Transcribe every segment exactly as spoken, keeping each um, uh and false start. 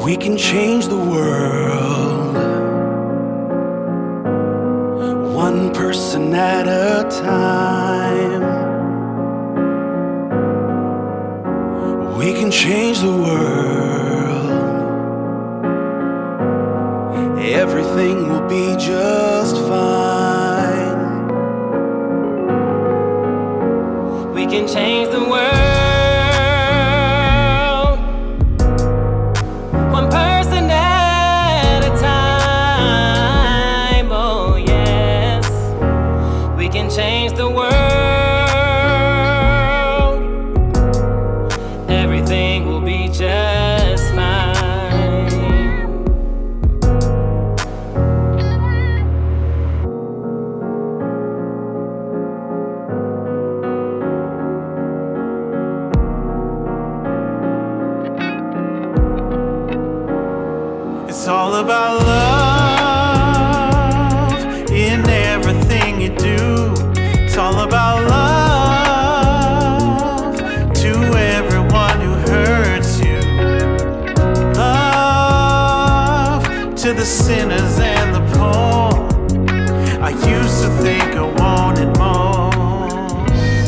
We can change the world, one person at a time. We can change the world, everything will be just fine. We can change the world, one person at a time. Oh yes, we can change the world, everything will be just fine. It's all about love in everything you do. It's all about love to everyone who hurts you. Love to the sinners and the poor. I used to think I wanted more,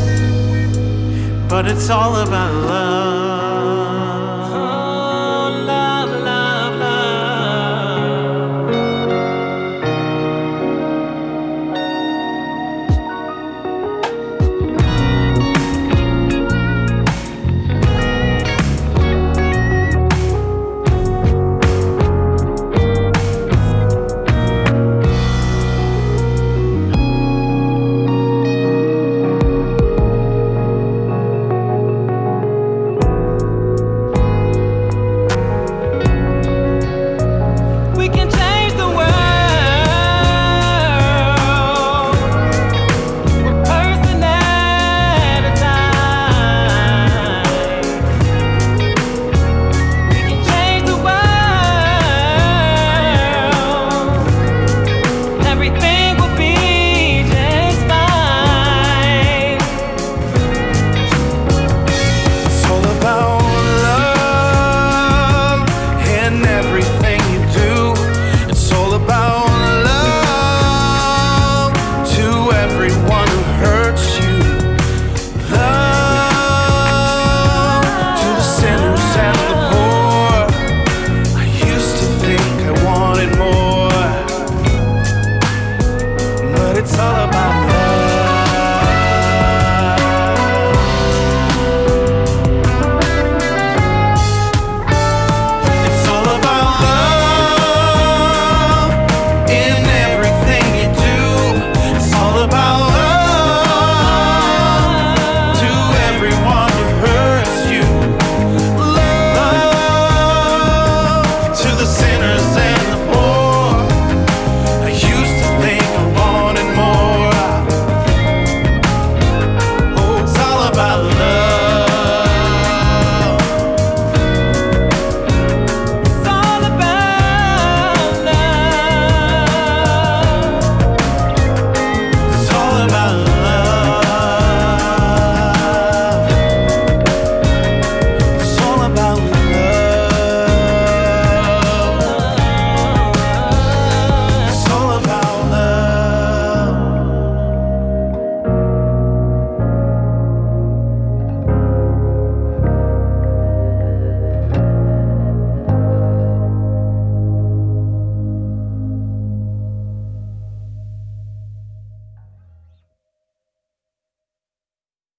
but it's all about love. It's all about